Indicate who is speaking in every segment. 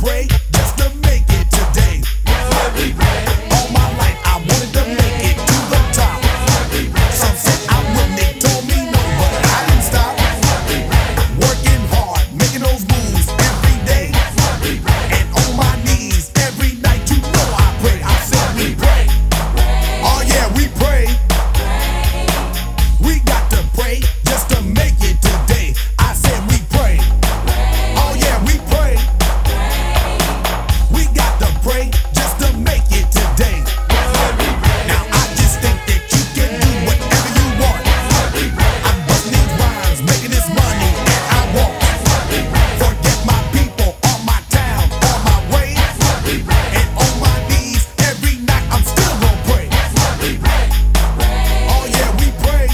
Speaker 1: pray just to make it today. All my life I wanted to make it to the top. Some said I wouldn't, they told me no, but I didn't stop. Working hard, making those moves every day, and on my knees every night. You know I pray. I said we pray. Oh yeah, we pray. We got to pray just to make it today. I said we pray. Oh yeah, we pray. We got to pray just to make it today. Now I just think that you can do whatever you want. I'm busting these rhymes, making this money, and I won't forget my people, all my town, all my ways, and on my knees every night. I'm still gonna pray. Oh yeah, we pray.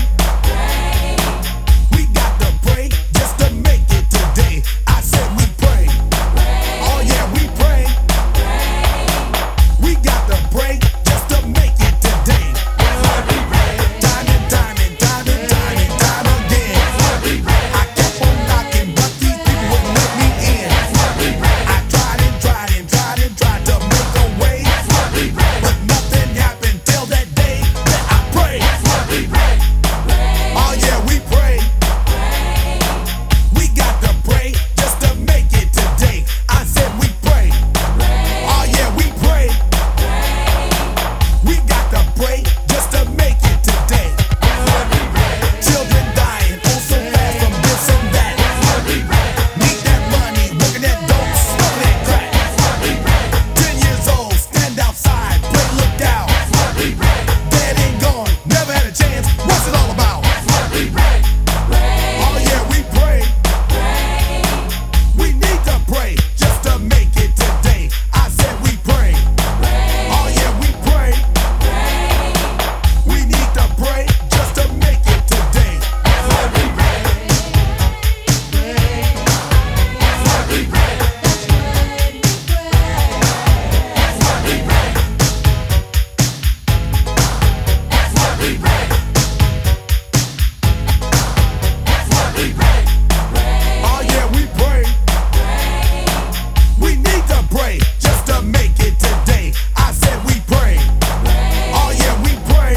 Speaker 1: We got to pray just to make it today. I said we pray. Oh yeah, we pray. We got to pray just to make it today. Time and time and time and time and time again. I kept on knocking, but these people wouldn't let me in. I tried and tried and tried and tried to make a way, but nothing happened till that day that I prayed. Oh yeah, we pray. We got to pray just to make it today. I said we pray. Oh yeah, we pray. We got to pray just to make it today. Children dying oh so fast from this and that. Need that money, working that dope, smoking that crack. 10 years old, stand outside, pray, look out. Dead and gone, never had a chance. What's it all about? Oh yeah, we pray. We need to pray just to make it today. I said we pray. Oh yeah, we pray. We need to pray just to make it today. Oh yeah, we pray. We need to pray just to make it today. I said we pray. Oh yeah, we pray.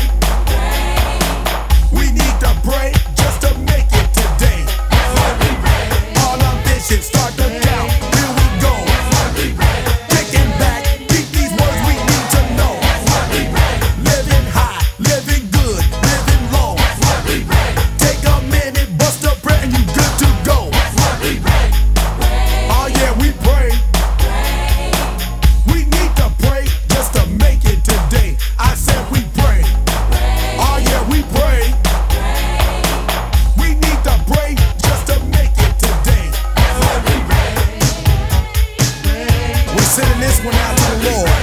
Speaker 1: We need to pray just to make it today. All ambitions start to count. Here we go. Taking back, keep these words we need to know. Living high, living good, living low. Take a minute, bust a prayer, and you good to go. Oh yeah, we pray. We need to pray just to make it today. I said we pray. Oh yeah, we pray. We need to pray just to make it today. We're sending this one out to the Lord.